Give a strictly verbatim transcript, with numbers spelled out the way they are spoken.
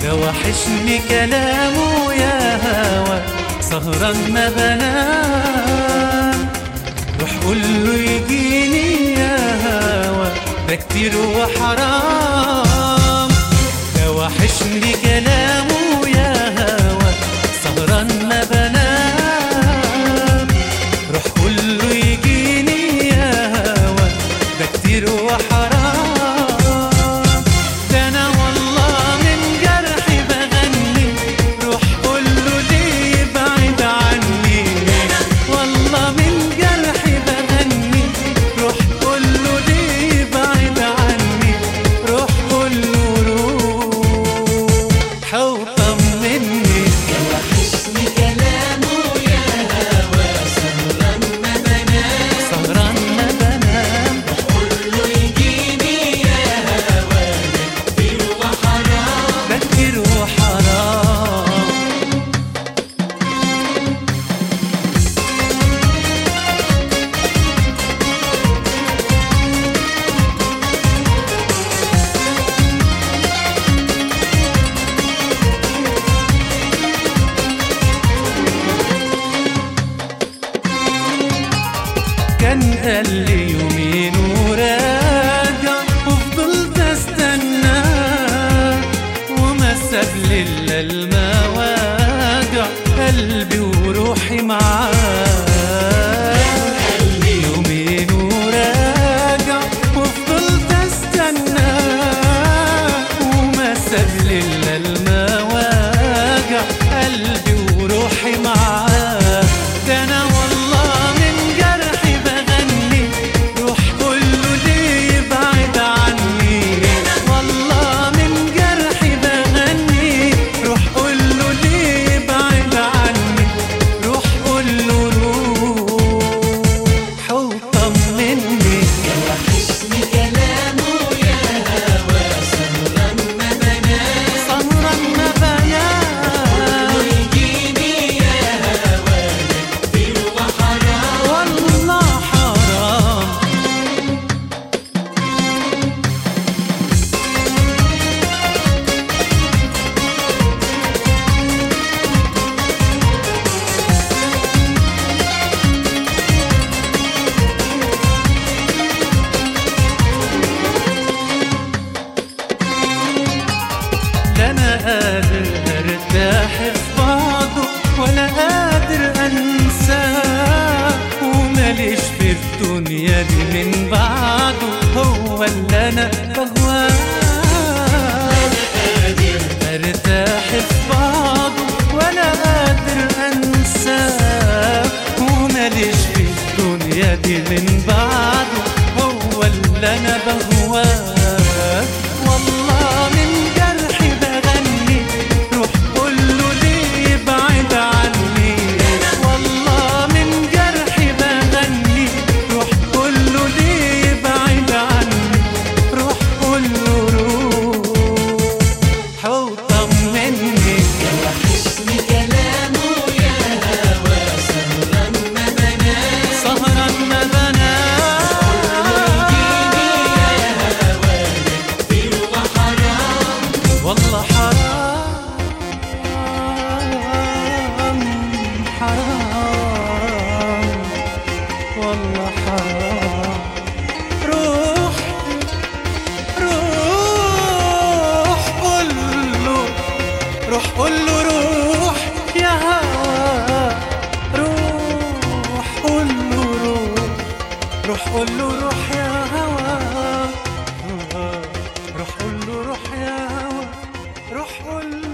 وحشني كلامه يا هوا سهران ما بنام. روح قوله يجيني يا هوا ده كتير وحرام. ده وحشني كلامه يا هوا سهران ما بنام. روح قوله يجيني يا هوا ده كتير وحرام. كان قال لي يومين وراجع وفضلت استناه وما ساب لي الا المواجع قلبي وروحي معاه. يومين وراجع وفضلت استناه وما ساب لي الا المواجع قلبي وروحي معاه. ده انا أنا قادر أرتاح في بعضه ولا قادر أنساه وماليش في الدنيا دي من بعده هو اللي أنا بهواه. أنا قادر أرتاح في بعضه ولا قادر أنساه وماليش في الدنيا دي من بعده هو اللي أنا بهواه. والله من جرحي بغني روح قوله ليه يبعد عني. والله من جرحي بغني روح قوله ليه يبعد عني. روح قوله روح وطمني. وحشني كلامه يا هوا سهران ما بنام. سهران ما بنام. والله حرام حرام والله حرام. روح روح قوله روح قوله روح يا هوا. روح قوله روح روح قوله روح يا هوا. روح قوله روح يا هوا. روح قوله